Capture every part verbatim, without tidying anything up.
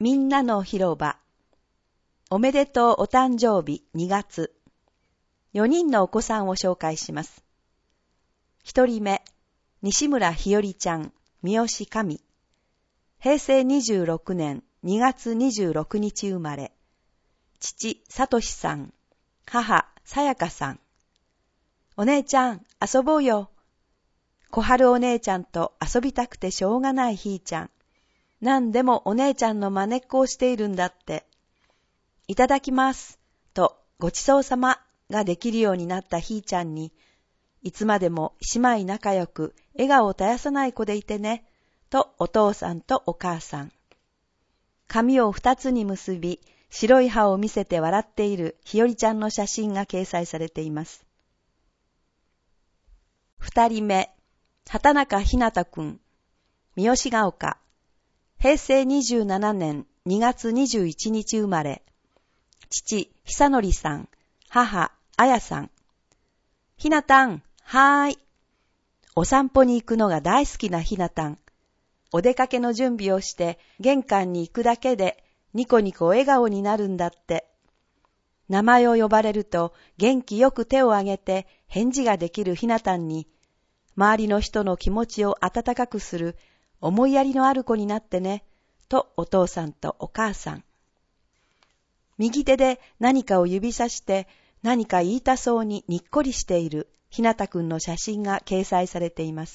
みんなの広場。おめでとうお誕生日にがつ。よにんのお子さんを紹介します。ひとりめ、西村ひよりちゃん、三好神。へいせいにじゅうろくねんにがつにじゅうろくにち生まれ。父、さとしさん。母、さやかさん。お姉ちゃん、遊ぼうよ。小春お姉ちゃんと遊びたくてしょうがないひーちゃん。なんでもお姉ちゃんの真似っこをしているんだって。いただきます。と、ごちそうさまができるようになったひーちゃんに、いつまでも姉妹仲良く笑顔を絶やさない子でいてね、とお父さんとお母さん。髪を二つに結び、白い歯を見せて笑っているひよりちゃんの写真が掲載されています。二人目、畑中ひなたくん、三好が丘。へいせいにじゅうななねんにがつにじゅういちにち生まれ。父、久典さん。母、あやさん。ひなたん、はーい。お散歩に行くのが大好きなひなたん。お出かけの準備をして玄関に行くだけでニコニコ笑顔になるんだって。名前を呼ばれると元気よく手を挙げて返事ができるひなたんに、周りの人の気持ちを温かくする思いやりのある子になってね、とお父さんとお母さん。右手で何かを指さして何か言いたそうににっこりしているひなたくんの写真が掲載されています。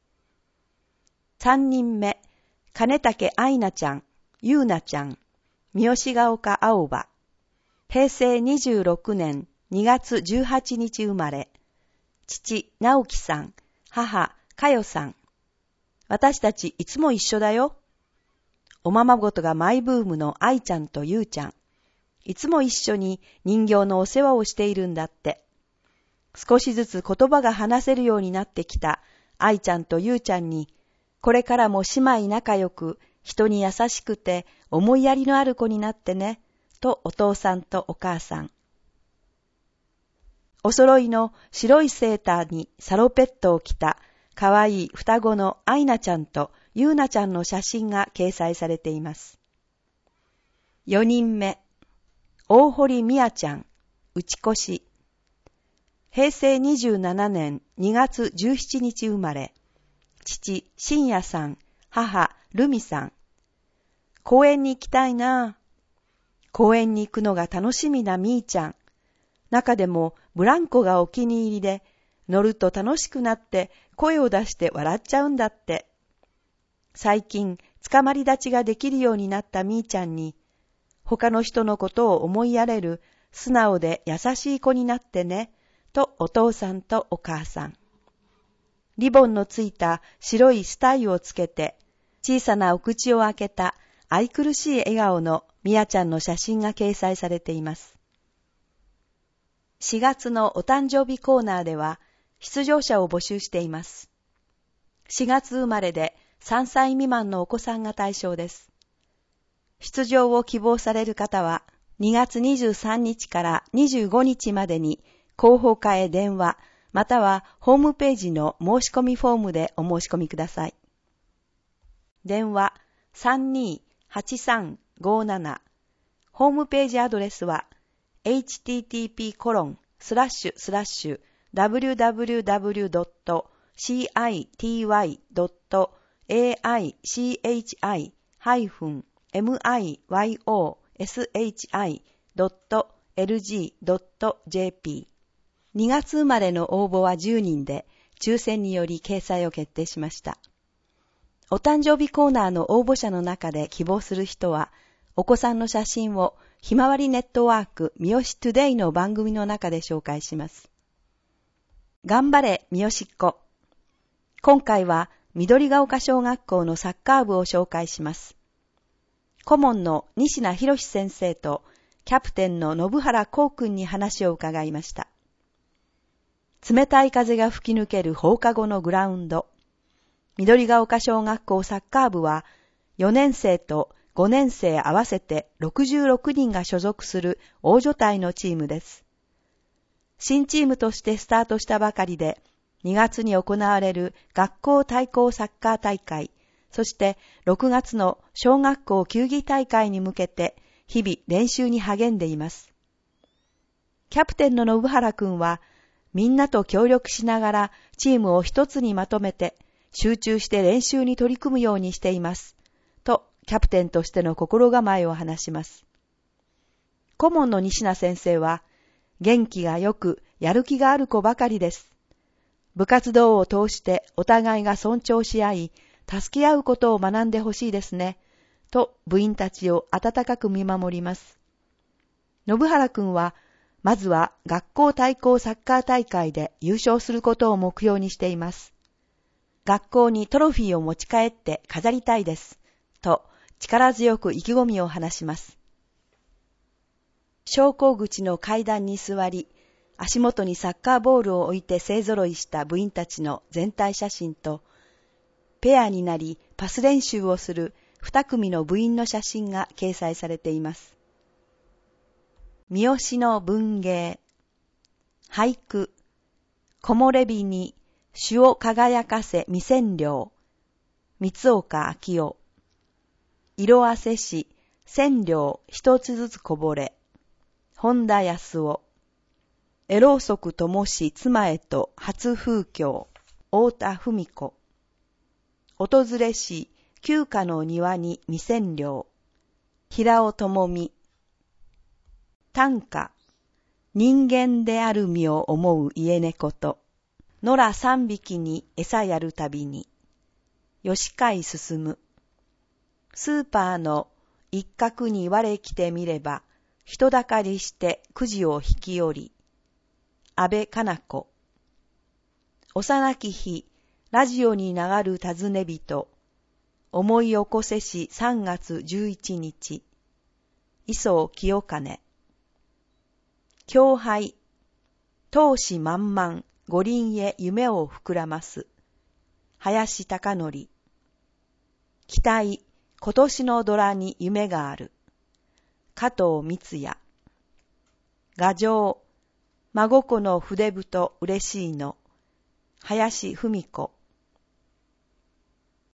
三人目、金竹愛菜ちゃん、ゆうなちゃん、三好が丘青葉。へいせいにじゅうろくねんにがつじゅうはちにち生まれ。父、直樹さん、母、かよさん。私たちいつも一緒だよ。おままごとがマイブームの愛ちゃんとゆうちゃん。いつも一緒に人形のお世話をしているんだって。少しずつ言葉が話せるようになってきた愛ちゃんとゆうちゃんに、これからも姉妹仲良く、人に優しくて思いやりのある子になってね、とお父さんとお母さん。お揃いの白いセーターにサロペットを着たかわいい双子の愛菜ちゃんとゆうなちゃんの写真が掲載されています。よにんめ、大堀美也ちゃん、打ち越し。へいせいにじゅうななねんにがつじゅうしちにち生まれ。父、信也さん、母、ルミさん。公園に行きたいな。公園に行くのが楽しみなみーちゃん。中でもブランコがお気に入りで、乗ると楽しくなって声を出して笑っちゃうんだって。最近、捕まり立ちができるようになったみーちゃんに、他の人のことを思いやれる素直で優しい子になってね、とお父さんとお母さん。リボンのついた白いスタイをつけて、小さなお口を開けた愛くるしい笑顔のみやちゃんの写真が掲載されています。しがつのお誕生日コーナーでは出場者を募集しています。しがつ生まれでさんさい未満のお子さんが対象です。出場を希望される方はにがつにじゅうさんにちからにじゅうごにちまでに広報課へ電話、またはホームページの申し込みフォームでお申し込みください。電話 さんにーはちさんごーなな。ホームページアドレスは エイチティーティーピーコロンスラッシュスラッシュダブリューダブリューダブリュードットシーアイティーワイドットエーアイシーエイチアイハイフンエムアイワイオーエスエイチアイドットエルジードットジェーピー。にがつ生まれの応募はじゅうにんで、抽選により掲載を決定しました。お誕生日コーナーの応募者の中で希望する人は、お子さんの写真をひまわりネットワーク三好トゥデイの番組の中で紹介します。頑張れ三好っ子。今回は緑が丘小学校のサッカー部を紹介します。顧問の西名博先生とキャプテンの信原光君に話を伺いました。冷たい風が吹き抜ける放課後のグラウンド。緑が丘小学校サッカー部はよねんせいとごねんせい合わせてろくじゅうろくにんが所属する大所帯のチームです。新チームとしてスタートしたばかりで、にがつに行われる学校対抗サッカー大会、 そしてろくがつの小学校球技大会に向けて日々練習に励んでいます。キャプテンの信原くんは、みんなと協力しながらチームを一つにまとめて集中して練習に取り組むようにしています。と、キャプテンとしての心構えを話します。顧問の西名先生は、元気がよくやる気がある子ばかりです。部活動を通してお互いが尊重し合い、助け合うことを学んでほしいですね。と部員たちを温かく見守ります。信原くんは、まずは学校対抗サッカー大会で優勝することを目標にしています。学校にトロフィーを持ち帰って飾りたいです。と力強く意気込みを話します。昇降口の階段に座り、足元にサッカーボールを置いて勢ぞろいした部員たちの全体写真と、ペアになりパス練習をする二組の部員の写真が掲載されています。三好の文芸。俳句。木漏れ日に朱を輝かせ未占領。三岡明夫。色あせし千両一つずつこぼれ。本田康夫。エローソクともし妻へと初風況。太田文子。訪れし旧家の庭に未占領。平尾智美。短歌。人間である身を思う家猫と、野良三匹に餌やるたびに、吉海進。スーパーの一角に我来てみれば、人だかりしてくじを引き寄り、安倍かな子。幼き日、ラジオに流る尋ね人、思い起こせしさんがつじゅういちにち、磯清兼。強杯、闘志満々、五輪へ夢を膨らます。林貴則。期待、今年のドラに夢がある。加藤光也。牙城、孫子の筆太嬉しいの。林文子。